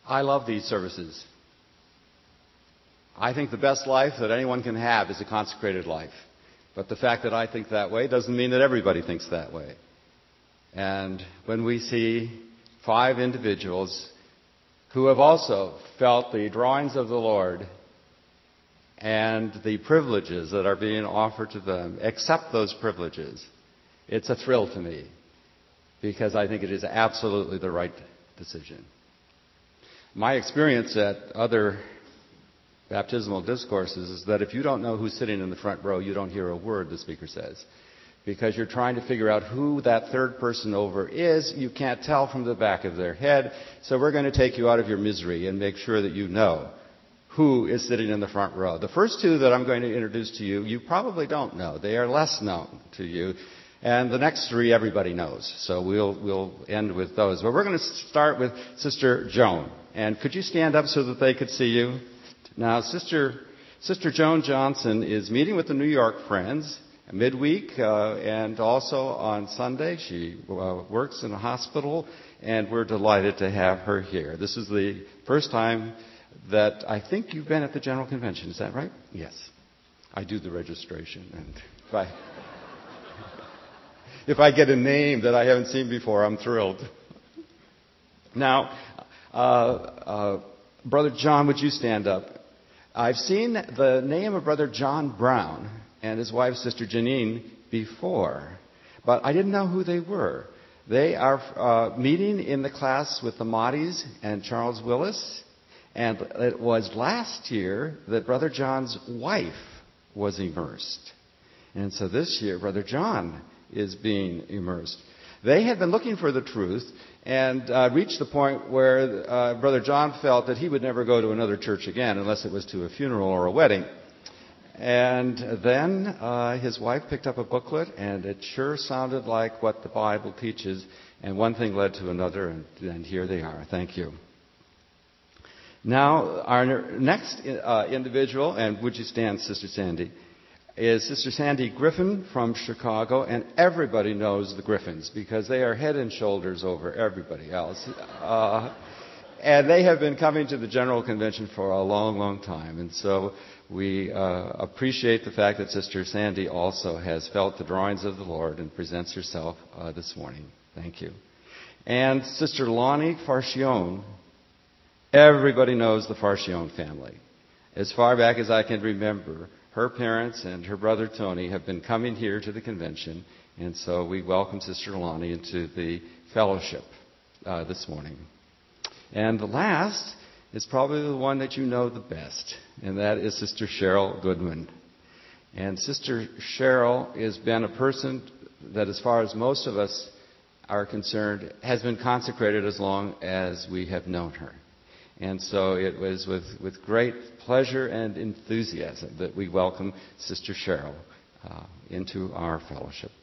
I love these services. I think the best life that anyone can have is a consecrated life. But the fact that I think that way doesn't mean that everybody thinks that way. And when we see 5 individuals who have also felt the drawings of the Lord and the privileges that are being offered to them, accept those privileges, it's a thrill to me, because I think it is absolutely the right decision. My experience at other baptismal discourses is that if you don't know who's sitting in the front row, you don't hear a word the speaker says, because you're trying to figure out who that third person over is. You can't tell from the back of their head, so we're going to take you out of your misery and make sure that you know who is sitting in the front row. The first 2 that I'm going to introduce to you, you probably don't know. They are less known to you. And the next 3, everybody knows. So we'll end with those. But we're going to start with Sister Joan. And could you stand up so that they could see you? Now, Sister Joan Johnson is meeting with the New York Friends midweek and also on Sunday. She works in a hospital, and we're delighted to have her here. This is the first time that I think you've been at the General Convention. Is that right? Yes. I do the registration. And if I get a name that I haven't seen before, I'm thrilled. Now, Brother John, would you stand up? I've seen the name of Brother John Brown and his wife, Sister Janine, before, but I didn't know who they were. They are meeting in the class with the Mahdi's and Charles Willis, and it was last year that Brother John's wife was immersed. And so this year, Brother John is being immersed. They had been looking for the truth and reached the point where Brother John felt that he would never go to another church again unless it was to a funeral or a wedding. And then his wife picked up a booklet, and it sure sounded like what the Bible teaches. And one thing led to another, and here they are. Thank you. Now, our next individual, and would you stand, Sister Sandy, is Sister Sandy Griffin from Chicago, and everybody knows the Griffins because they are head and shoulders over everybody else. And they have been coming to the General Convention for a long, long time. And so we appreciate the fact that Sister Sandy also has felt the drawings of the Lord and presents herself this morning. Thank you. And Sister Lonnie Farchione. Everybody knows the Farchione family. As far back as I can remember, her parents and her brother Tony have been coming here to the convention, and so we welcome Sister Lonnie into the fellowship this morning. And the last is probably the one that you know the best, and that is Sister Cheryl Goodwin. And Sister Cheryl has been a person that, as far as most of us are concerned, has been consecrated as long as we have known her. And so it was with great pleasure and enthusiasm that we welcome Sister Cheryl into our fellowship.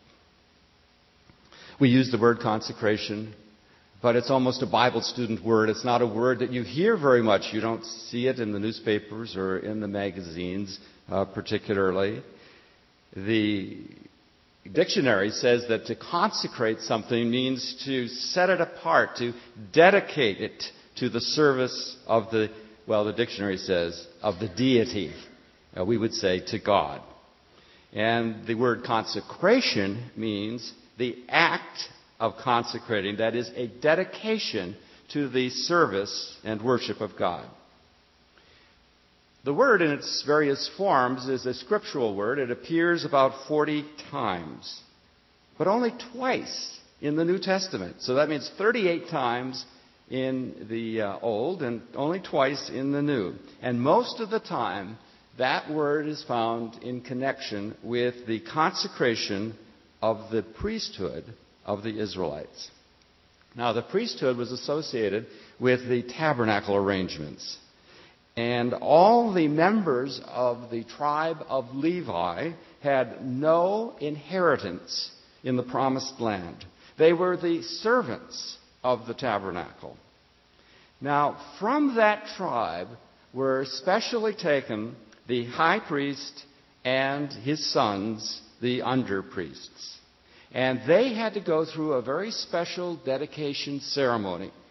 We use the word consecration, but it's almost a Bible student word. It's not a word that you hear very much. You don't see it in the newspapers or in the magazines particularly. The dictionary says that to consecrate something means to set it apart, to dedicate it to the service of the dictionary says, of the deity. We would say to God. And the word consecration means the act of consecrating, that is, a dedication to the service and worship of God. The word in its various forms is a scriptural word. It appears about 40 times, but only twice in the New Testament. So that means 38 times in the Old and only twice in the New. And most of the time, that word is found in connection with the consecration of the priesthood of the Israelites. Now, the priesthood was associated with the tabernacle arrangements. And all the members of the tribe of Levi had no inheritance in the promised land. They were the servants of the tabernacle. Now, from that tribe were specially taken the high priest and his sons, the under-priests. And they had to go through a very special dedication ceremony.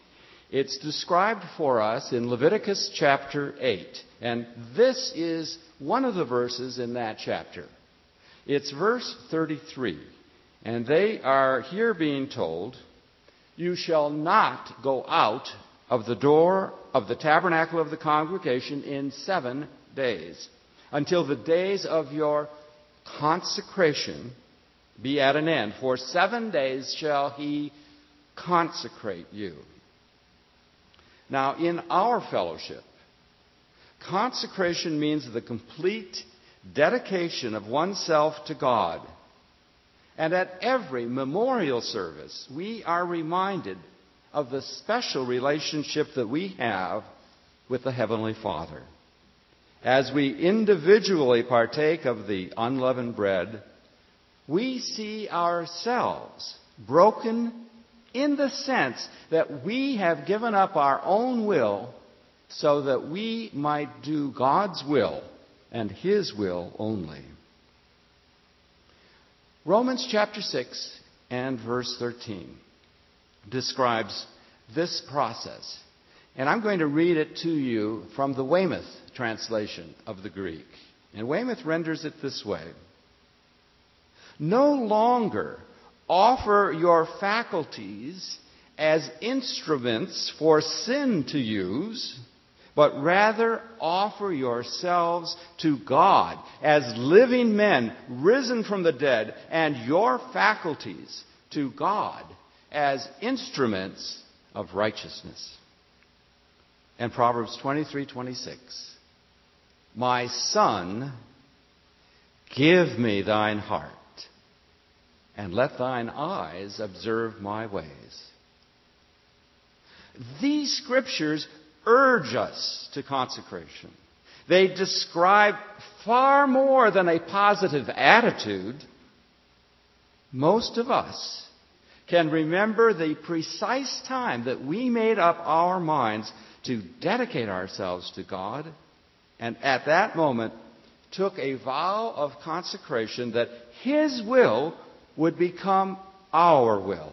It's described for us in Leviticus chapter 8. And this is one of the verses in that chapter. It's verse 33. And they are here being told, "You shall not go out of the door of the tabernacle of the congregation in 7 days, until the days of your consecration be at an end. For 7 days shall he consecrate you." Now, in our fellowship, consecration means the complete dedication of oneself to God. And at every memorial service, we are reminded of the special relationship that we have with the Heavenly Father. As we individually partake of the unleavened bread, we see ourselves broken in the sense that we have given up our own will so that we might do God's will and His will only. Romans chapter 6 and verse 13 describes this process. And I'm going to read it to you from the Weymouth translation of the Greek. And Weymouth renders it this way: "No longer offer your faculties as instruments for sin to use, but rather offer yourselves to God as living men risen from the dead, and your faculties to God as instruments of righteousness." And Proverbs 23:26, "My son, give me thine heart, and let thine eyes observe my ways." These scriptures urge us to consecration. They describe far more than a positive attitude. Most of us can remember the precise time that we made up our minds to dedicate ourselves to God, and at that moment took a vow of consecration that His will would become our will.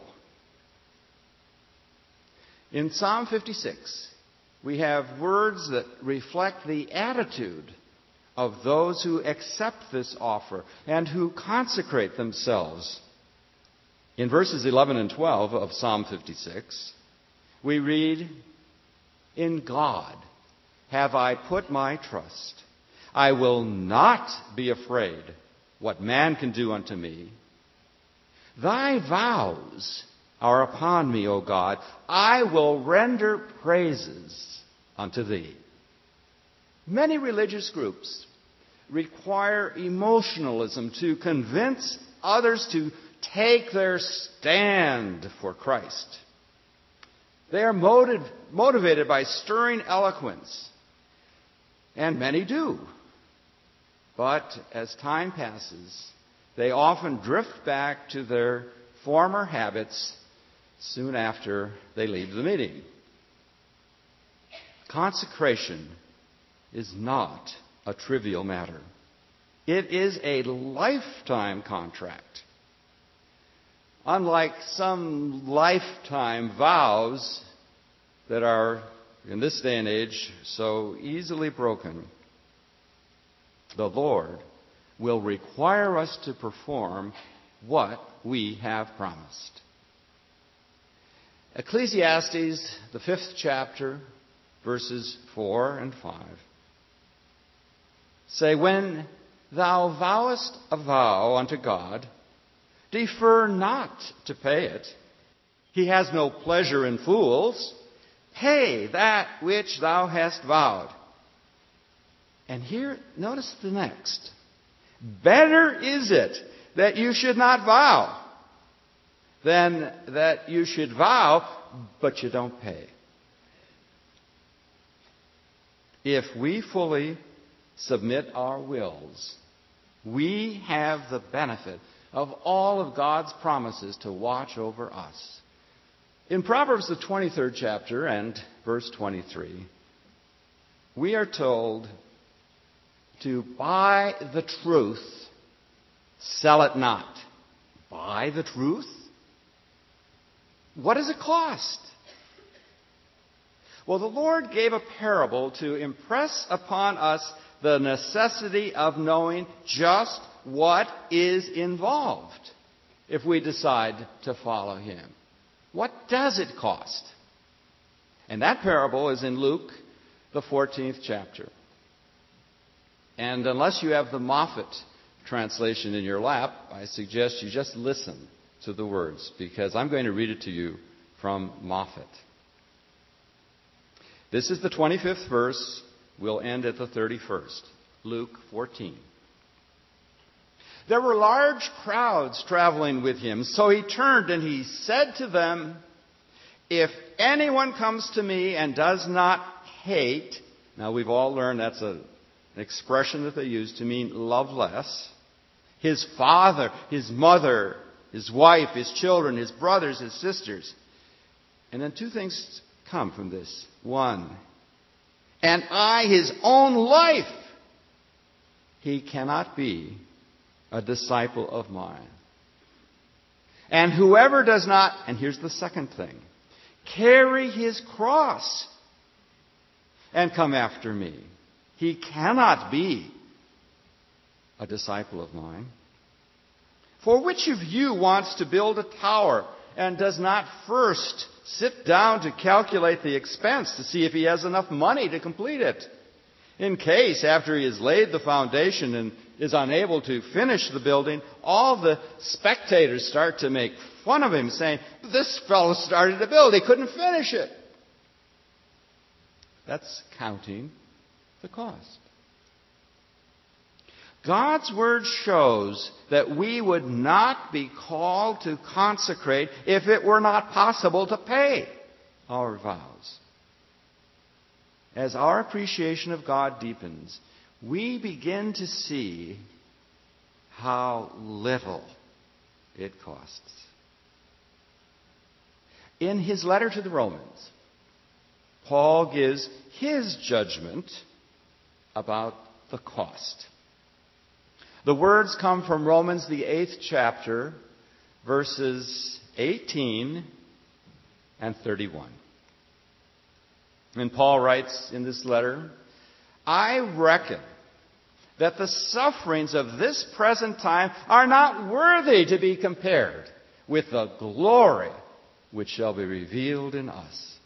In Psalm 56, we have words that reflect the attitude of those who accept this offer and who consecrate themselves. In verses 11 and 12 of Psalm 56, we read, "In God have I put my trust. I will not be afraid what man can do unto me. Thy vows are upon me, O God. I will render praises unto thee." Many religious groups require emotionalism to convince others to take their stand for Christ. They are motivated by stirring eloquence, and many do. But as time passes, they often drift back to their former habits soon after they leave the meeting. Consecration is not a trivial matter. It is a lifetime contract. Unlike some lifetime vows that are, in this day and age, so easily broken, the Lord will require us to perform what we have promised. Ecclesiastes, the 5th chapter, verses 4 and 5, say, "When thou vowest a vow unto God, defer not to pay it. He has no pleasure in fools. Pay that which thou hast vowed." And here, notice the next. "Better is it that you should not vow than that you should vow, but you don't pay." If we fully submit our wills, we have the benefit of all of God's promises to watch over us. In Proverbs, the 23rd chapter and verse 23, we are told to buy the truth, sell it not. Buy the truth? What does it cost? Well, the Lord gave a parable to impress upon us the necessity of knowing just what is involved if we decide to follow Him. What does it cost? And that parable is in Luke, the 14th chapter. And unless you have the Moffat translation in your lap, I suggest you just listen to the words, because I'm going to read it to you from Moffat. This is the 25th verse. We'll end at the 31st. Luke 14. There were large crowds traveling with him, so he turned and he said to them, "If anyone comes to me and does not hate," now we've all learned that's an expression that they use to mean love less, "his father, his mother, his wife, his children, his brothers, his sisters." And then two things come from this. One, "and his own life, he cannot be a disciple of mine. And whoever does not," and here's the second thing, "carry his cross and come after me, he cannot be a disciple of mine. For which of you wants to build a tower and does not first sit down to calculate the expense to see if he has enough money to complete it? In case, after he has laid the foundation and is unable to finish the building, all the spectators start to make fun of him, saying, 'This fellow started to build, he couldn't finish it.'" That's counting the cost. God's Word shows that we would not be called to consecrate if it were not possible to pay our vows. As our appreciation of God deepens, we begin to see how little it costs. In his letter to the Romans, Paul gives his judgment about the cost. The words come from Romans, the 8th chapter, verses 18 and 31. And Paul writes in this letter, "I reckon that the sufferings of this present time are not worthy to be compared with the glory which shall be revealed in us.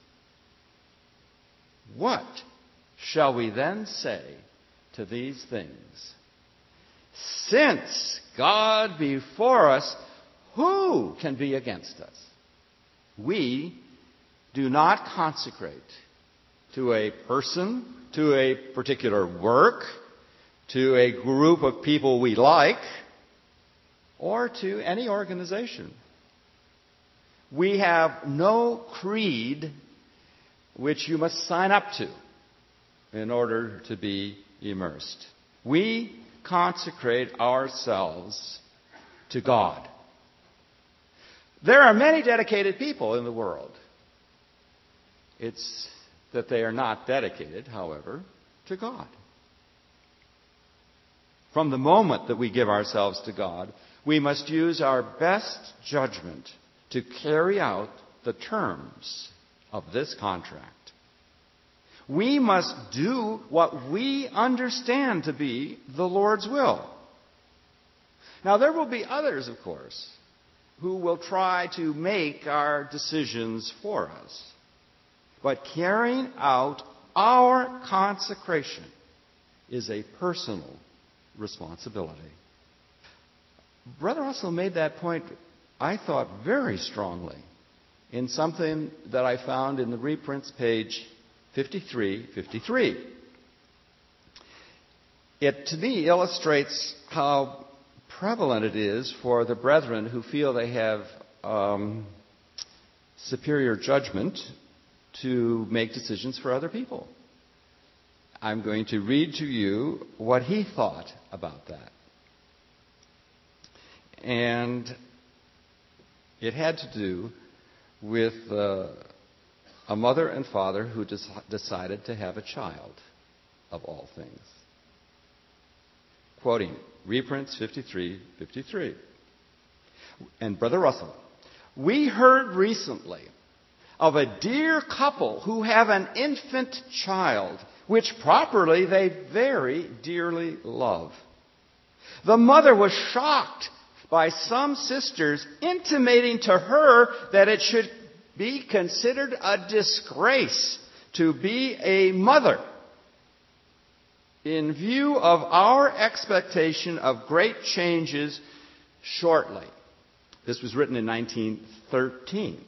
What shall we then say to these things? Since God be for us, who can be against us? We do not consecrate to a person, to a particular work, to a group of people we like, or to any organization. We have no creed which you must sign up to in order to be immersed. We consecrate ourselves to God. There are many dedicated people in the world. It's that they are not dedicated, however, to God. From the moment that we give ourselves to God, we must use our best judgment to carry out the terms of this contract. We must do what we understand to be the Lord's will. Now, there will be others, of course, who will try to make our decisions for us. But carrying out our consecration is a personal responsibility. Brother Russell made that point, I thought, very strongly in something that I found in the reprints, page 53. It, to me, illustrates how prevalent it is for the brethren who feel they have superior judgment to make decisions for other people. I'm going to read to you what he thought about that. And it had to do with a mother and father who decided to have a child, of all things. Quoting reprints 53. And Brother Russell, "We heard recently of a dear couple who have an infant child, which properly they very dearly love. The mother was shocked by some sisters intimating to her that it should be considered a disgrace to be a mother, in view of our expectation of great changes shortly. This was written in 1913.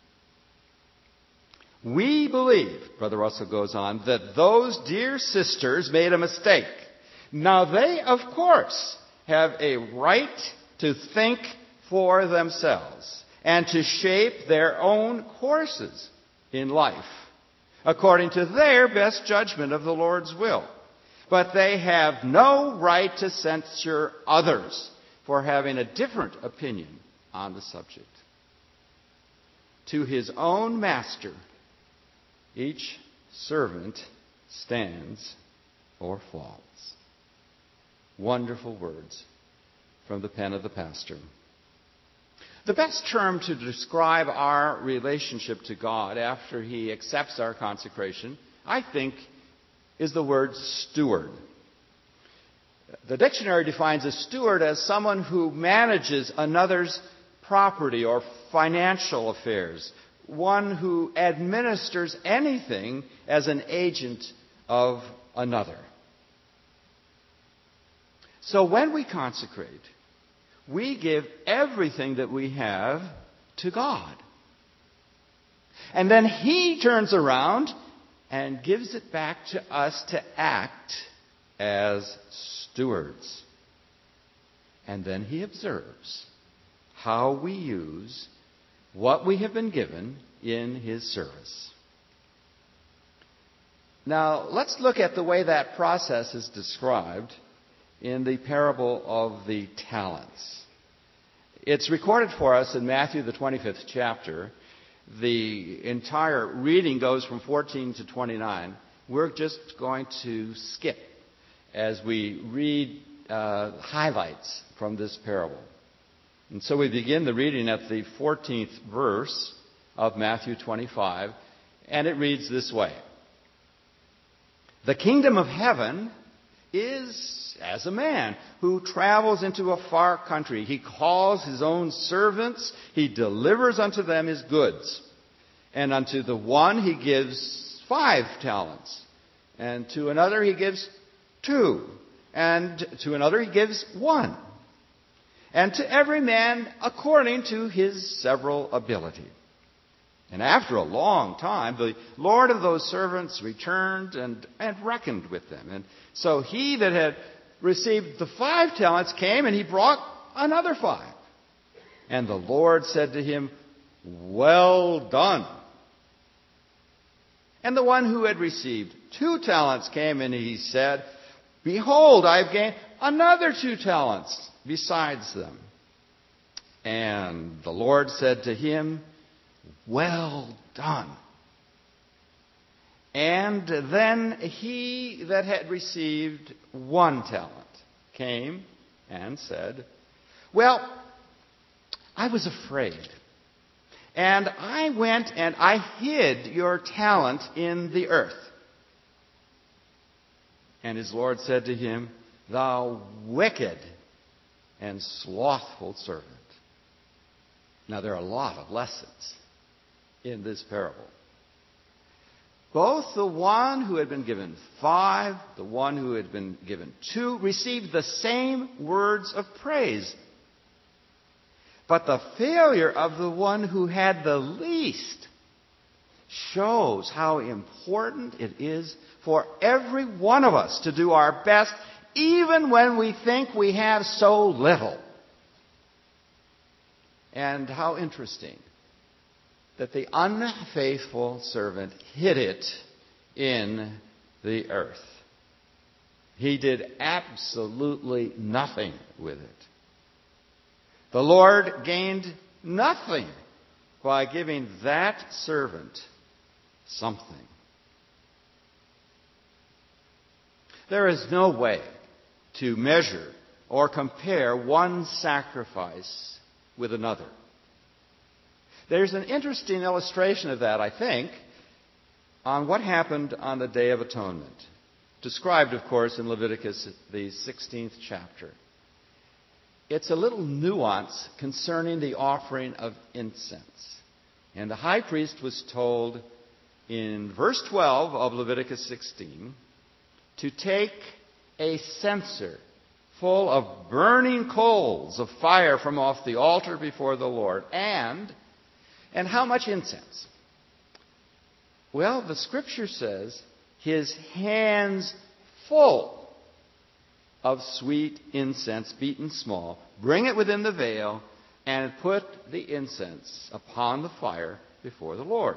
We believe, Brother Russell goes on, that those dear sisters made a mistake. Now they, of course, have a right to think for themselves and to shape their own courses in life according to their best judgment of the Lord's will. But they have no right to censure others for having a different opinion on the subject. To his own master, each servant stands or falls. Wonderful words from the pen of the pastor. The best term to describe our relationship to God after He accepts our consecration, I think, is the word steward. The dictionary defines a steward as someone who manages another's property or financial affairs, one who administers anything as an agent of another. So when we consecrate, we give everything that we have to God. And then He turns around and gives it back to us to act as stewards. And then He observes how we use what we have been given in His service. Now, let's look at the way that process is described in the parable of the talents. It's recorded for us in Matthew, the 25th chapter. The entire reading goes from 14 to 29. We're just going to skip as we read highlights from this parable. And so we begin the reading at the 14th verse of Matthew 25, and it reads this way. The kingdom of heaven is as a man who travels into a far country. He calls his own servants. He delivers unto them his goods. And unto the one he gives 5 talents. And to another he gives 2. And to another he gives 1. And to every man according to his several ability. And after a long time, the Lord of those servants returned and reckoned with them. And so he that had received the 5 talents came, and he brought another 5. And the Lord said to him, Well done. And the one who had received 2 talents came, and he said, Behold, I have gained another 2 talents besides them. And the Lord said to him, Well done. And then he that had received 1 talent came and said, Well, I was afraid, and I went and I hid your talent in the earth. And his Lord said to him, Thou wicked and slothful servant. Now there are a lot of lessons in this parable. Both the one who had been given 5, the one who had been given 2, received the same words of praise. But the failure of the one who had the least shows how important it is for every one of us to do our best, even when we think we have so little. And how interesting that the unfaithful servant hid it in the earth. He did absolutely nothing with it. The Lord gained nothing by giving that servant something. There is no way to measure or compare one sacrifice with another. There's an interesting illustration of that, I think, on what happened on the Day of Atonement, described, of course, in Leviticus, the 16th chapter. It's a little nuance concerning the offering of incense. And the high priest was told in verse 12 of Leviticus 16 to take a censer full of burning coals of fire from off the altar before the Lord. And how much incense? Well, the scripture says his hands full of sweet incense beaten small. Bring it within the veil and put the incense upon the fire before the Lord.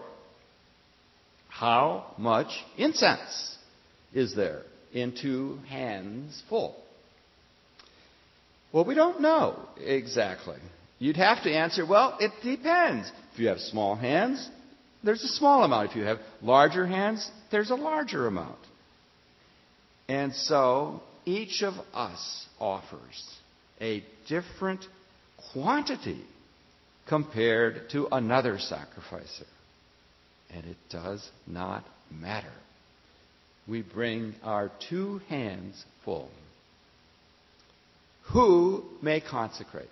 How much incense is there in 2 hands full? Well, we don't know exactly. You'd have to answer, well, it depends. If you have small hands, there's a small amount. If you have larger hands, there's a larger amount. And so each of us offers a different quantity compared to another sacrificer. And it does not matter. We bring our 2 hands full. Who may consecrate?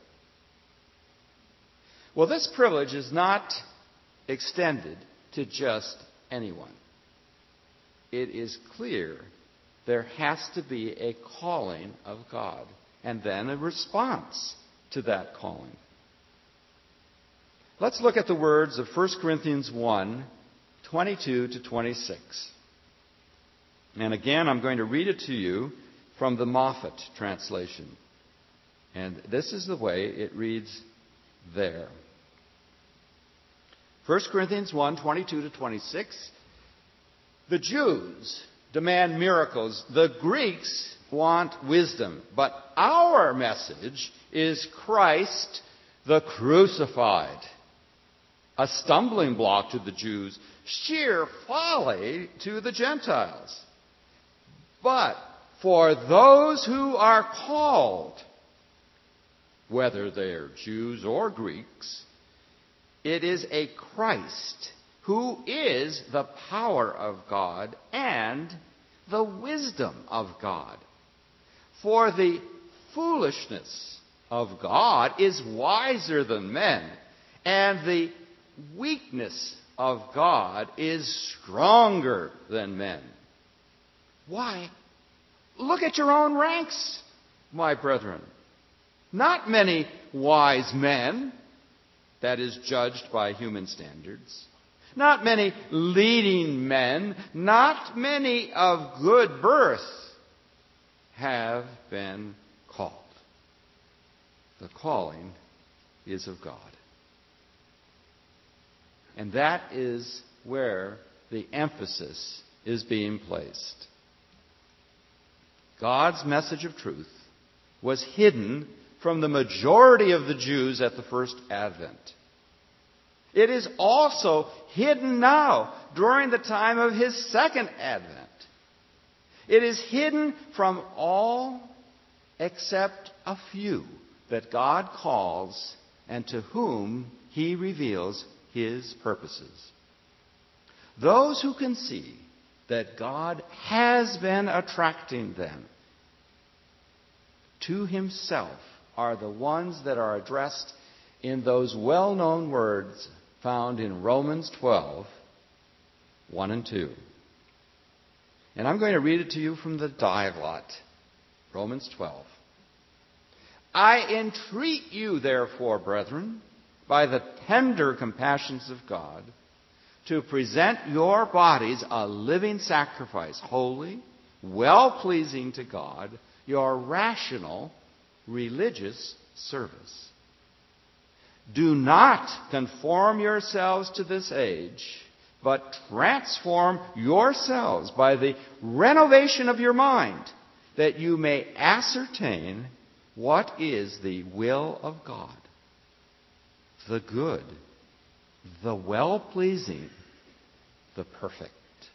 Well, this privilege is not extended to just anyone. It is clear there has to be a calling of God and then a response to that calling. Let's look at the words of 1 Corinthians 1, 22 to 26. And again, I'm going to read it to you from the Moffat translation. And this is the way it reads there. 1 Corinthians 1, 22 to 26. The Jews demand miracles. The Greeks want wisdom. But our message is Christ the crucified. A stumbling block to the Jews, sheer folly to the Gentiles. But for those who are called, whether they're Jews or Greeks, it is a Christ who is the power of God and the wisdom of God. For the foolishness of God is wiser than men, and the weakness of God is stronger than men. Why? Look at your own ranks, my brethren. Not many wise men, that is, judged by human standards. Not many leading men, not many of good birth have been called. The calling is of God. And that is where the emphasis is being placed. God's message of truth was hidden from the majority of the Jews at the first advent. It is also hidden now during the time of his second advent. It is hidden from all except a few that God calls and to whom he reveals his purposes. Those who can see that God has been attracting them to himself are the ones that are addressed in those well-known words found in Romans 12, 1 and 2. And I'm going to read it to you from the Diaglott, Romans 12. I entreat you, therefore, brethren, by the tender compassions of God, to present your bodies a living sacrifice, holy, well-pleasing to God, your rational, religious service. Do not conform yourselves to this age, but transform yourselves by the renovation of your mind, that you may ascertain what is the will of God, the good, the well-pleasing, the perfect.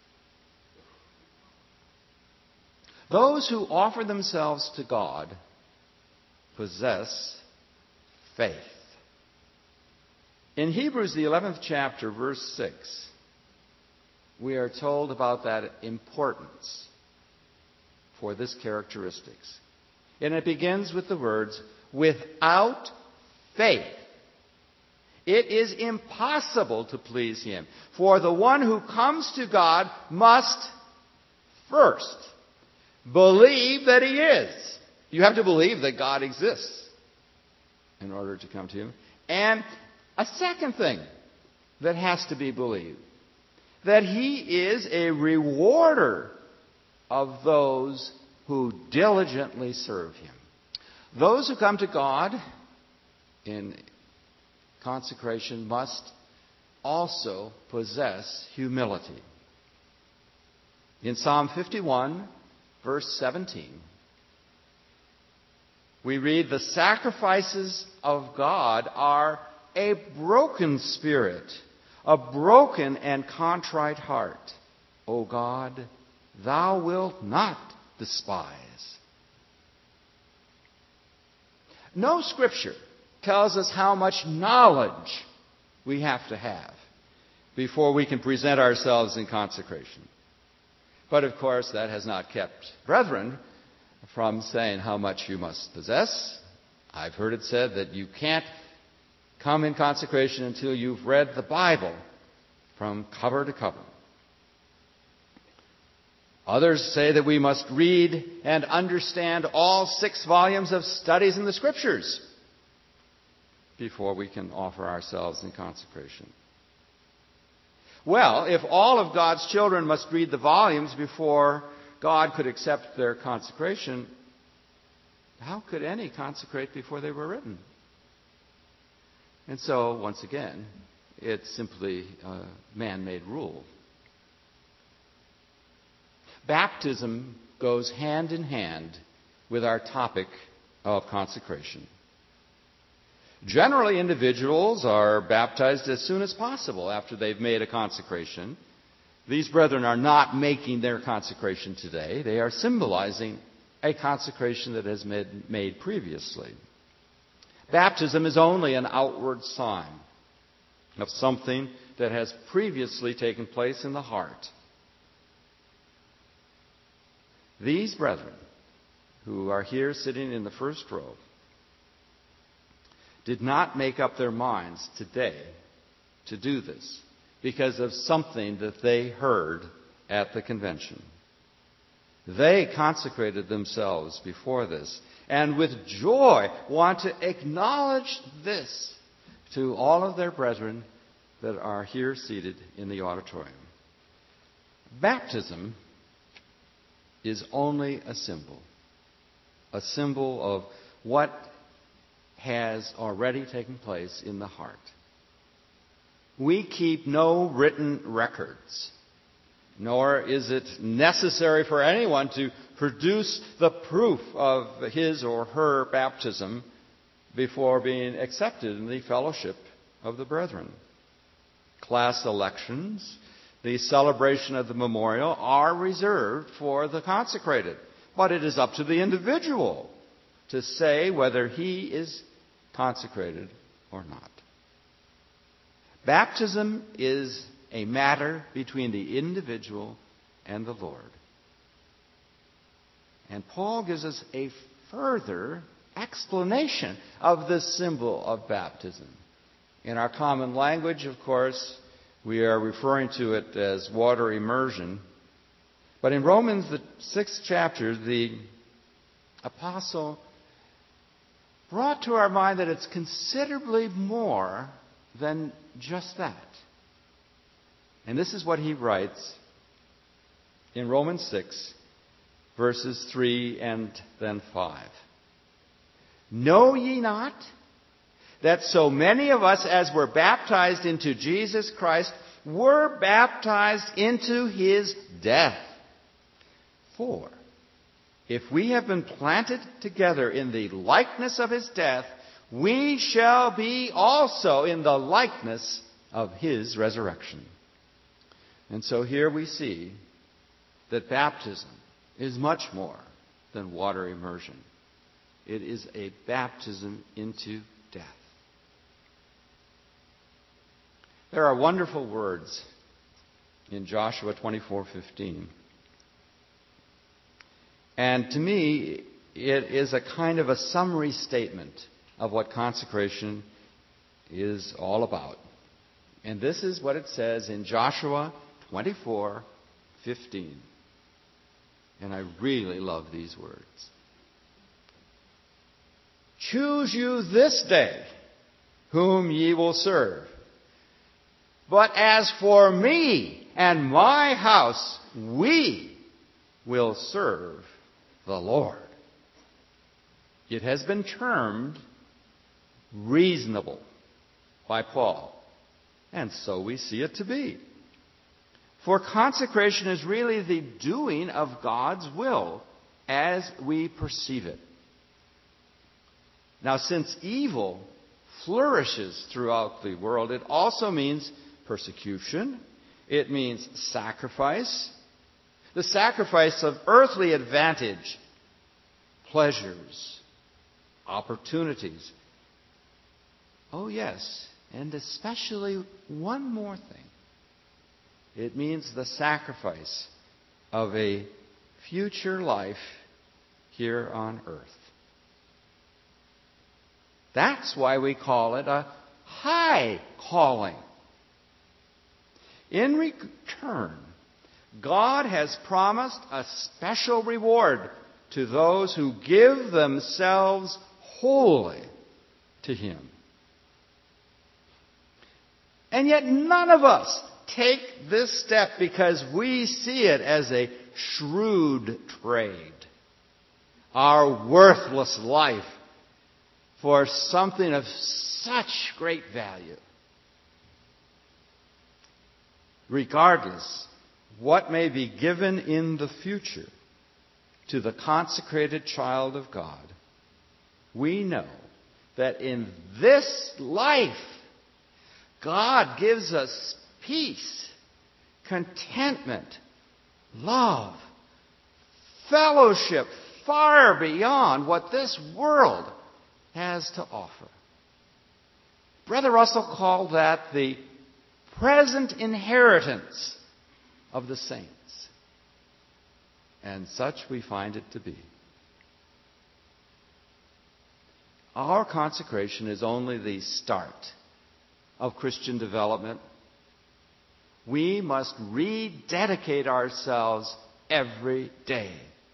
Those who offer themselves to God possess faith. In Hebrews, the 11th chapter, verse 6, we are told about that importance for this characteristics. And it begins with the words, without faith, it is impossible to please Him. For the one who comes to God must first believe that He is. You have to believe that God exists in order to come to Him. And a second thing that has to be believed, that He is a rewarder of those who diligently serve Him. Those who come to God in consecration must also possess humility. In Psalm 51, verse 17, we read, the sacrifices of God are a broken spirit, a broken and contrite heart. O God, Thou wilt not despise. No Scripture tells us how much knowledge we have to have before we can present ourselves in consecration. But of course, that has not kept brethren from saying how much you must possess. I've heard it said that you can't come in consecration until you've read the Bible from cover to cover. Others say that we must read and understand all 6 volumes of studies in the Scriptures before we can offer ourselves in consecration. Well, if all of God's children must read the volumes before God could accept their consecration, how could any consecrate before they were written? And so, once again, it's simply a man-made rule. Baptism goes hand in hand with our topic of consecration. Generally, individuals are baptized as soon as possible after they've made a consecration. These brethren are not making their consecration today. They are symbolizing a consecration that has been made previously. Baptism is only an outward sign of something that has previously taken place in the heart. These brethren, who are here sitting in the first row, did not make up their minds today to do this because of something that they heard at the convention. They consecrated themselves before this and with joy want to acknowledge this to all of their brethren that are here seated in the auditorium. Baptism is only a symbol of what has already taken place in the heart. We keep no written records, nor is it necessary for anyone to produce the proof of his or her baptism before being accepted in the fellowship of the brethren. Class elections, the celebration of the memorial, are reserved for the consecrated. But it is up to the individual to say whether he is consecrated or not. Baptism is a matter between the individual and the Lord. And Paul gives us a further explanation of this symbol of baptism. In our common language, of course, we are referring to it as water immersion. But in Romans, the 6th chapter, the apostle brought to our mind that it's considerably more than just that. And this is what he writes in Romans 6, verses 3 and then 5. Know ye not that so many of us as were baptized into Jesus Christ were baptized into His death? For if we have been planted together in the likeness of His death, we shall be also in the likeness of His resurrection. And so here we see that baptism is much more than water immersion. It is a baptism into death. There are wonderful words in Joshua 24:15. And to me, it is a kind of a summary statement of what consecration is all about. And this is what it says in Joshua 24:15. And I really love these words. Choose you this day whom ye will serve. But as for me and my house, we will serve the Lord. It has been termed reasonable by Paul, and so we see it to be. For consecration is really the doing of God's will as we perceive it. Now, since evil flourishes throughout the world, it also means persecution. It means sacrifice. The sacrifice of earthly advantage, pleasures, opportunities. Oh, yes, and especially one more thing. It means the sacrifice of a future life here on earth. That's why we call it a high calling. In return, God has promised a special reward to those who give themselves wholly to Him. And yet none of us take this step because we see it as a shrewd trade. Our worthless life for something of such great value. Regardless, what may be given in the future to the consecrated child of God, we know that in this life, God gives us peace, contentment, love, fellowship far beyond what this world has to offer. Brother Russell called that the present inheritance of the saints. And such we find it to be. Our consecration is only the start of Christian development. We must rededicate ourselves every day.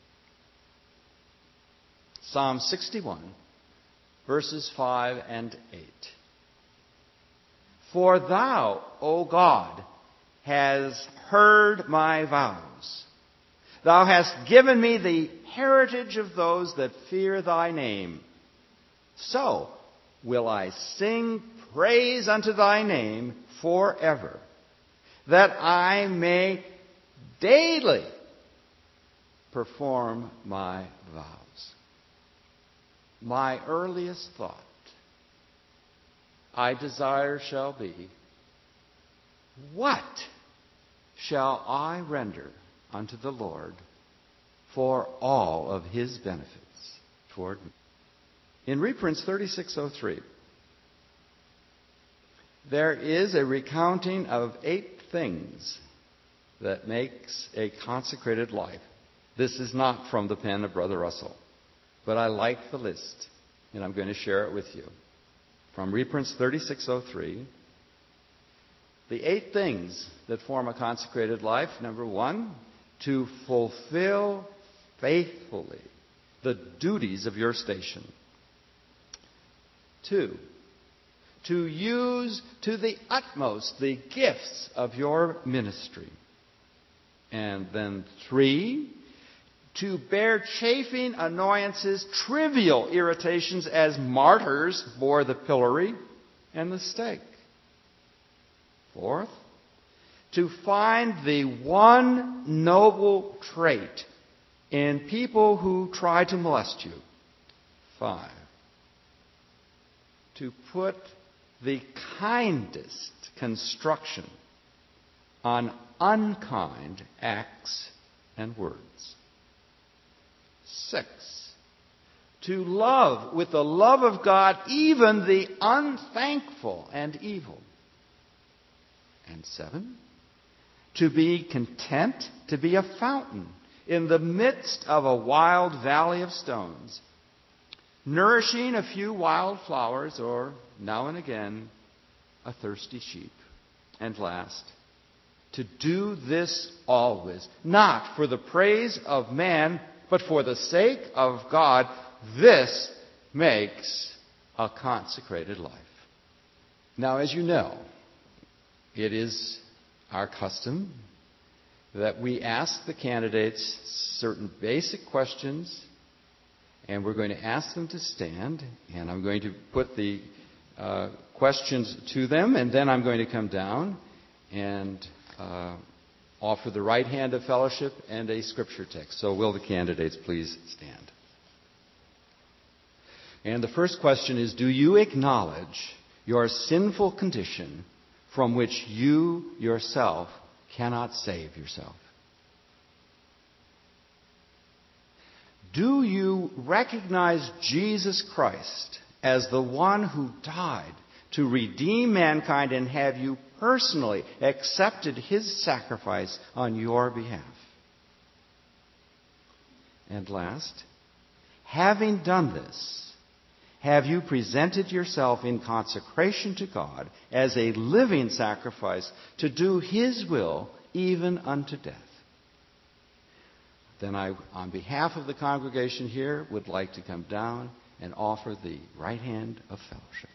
Psalm 61, verses 5 and 8. For thou, O God, hast heard my vows. Thou hast given me the heritage of those that fear thy name. So will I sing praise unto thy name forever, that I may daily perform my vows. My earliest thought, I desire, shall be, what shall I render unto the Lord for all of His benefits toward me? In reprints 3603, there is a recounting of 8 things that makes a consecrated life. This is not from the pen of Brother Russell, but I like the list, and I'm going to share it with you. From reprints 3603, the 8 things that form a consecrated life. Number 1, to fulfill faithfully the duties of your station. 2, to use to the utmost the gifts of your ministry. And then 3, to bear chafing annoyances, trivial irritations, as martyrs bore the pillory and the stake. 4th, to find the one noble trait in people who try to molest you. 5, to put the kindest construction on unkind acts and words. 6, to love with the love of God even the unthankful and evil. And 7, to be content to be a fountain in the midst of a wild valley of stones, nourishing a few wild flowers or, now and again, a thirsty sheep. And last, to do this always, not for the praise of man, but for the sake of God. This makes a consecrated life. Now, as you know, it is our custom that we ask the candidates certain basic questions, and we're going to ask them to stand, and I'm going to put the questions to them, and then I'm going to come down and offer the right hand of fellowship and a scripture text. So will the candidates please stand? And the first question is, do you acknowledge your sinful condition from which you yourself cannot save yourself? Do you recognize Jesus Christ as the one who died to redeem mankind, and have you personally accepted his sacrifice on your behalf? And last, having done this, have you presented yourself in consecration to God as a living sacrifice to do his will even unto death? Then I, on behalf of the congregation here, would like to come down and offer the right hand of fellowship.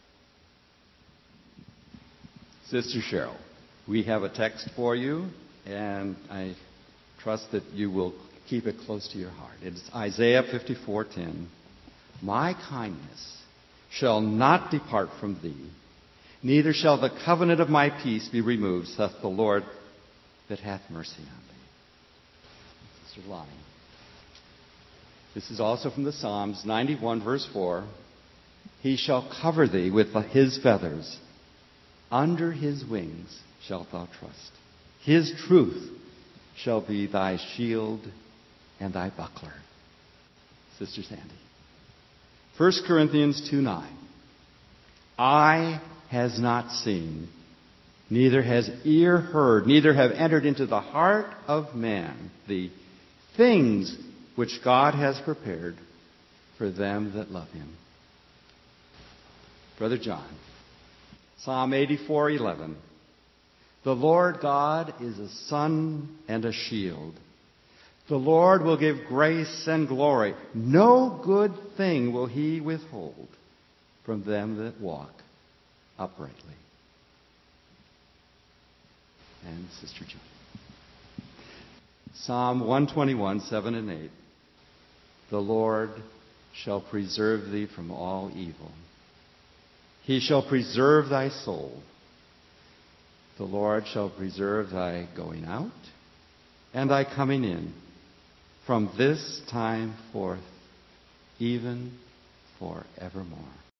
Sister Cheryl, we have a text for you, and I trust that you will keep it close to your heart. It's Isaiah 54:10. My kindness shall not depart from thee, neither shall the covenant of my peace be removed, saith the Lord that hath mercy on thee. Sister Lonnie. This is also from the Psalms, 91 verse 4. He shall cover thee with his feathers. Under his wings shalt thou trust. His truth shall be thy shield and thy buckler. Sister Sandy. 1 Corinthians 2:9. Eye has not seen, neither has ear heard, neither have entered into the heart of man the things which God has prepared for them that love him. Brother John. Psalm 84:11. The Lord God is a sun and a shield. The Lord will give grace and glory. No good thing will he withhold from them that walk uprightly. And Sister John. Psalm 121, 7 and 8. The Lord shall preserve thee from all evil. He shall preserve thy soul. The Lord shall preserve thy going out and thy coming in from this time forth, even forevermore.